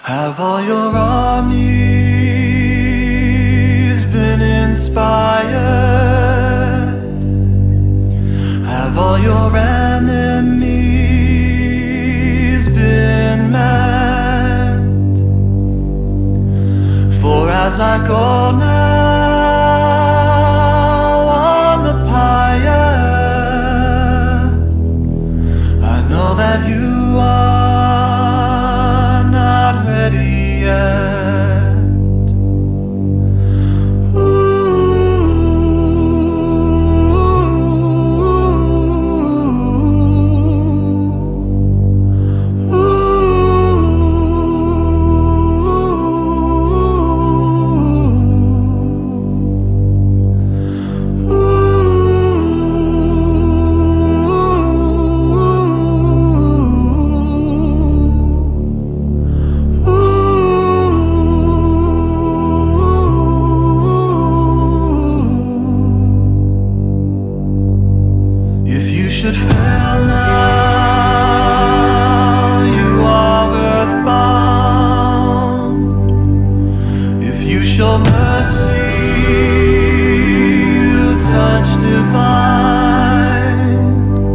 Have all your armies been inspired? Have all your enemies been met? For as I go now on the pyre, I know that you are not ready yet. Should fail now, you are earthbound. If you show mercy, you touch divine.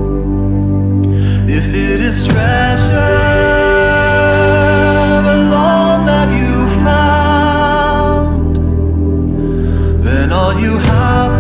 If it is treasure alone that you found, then all you have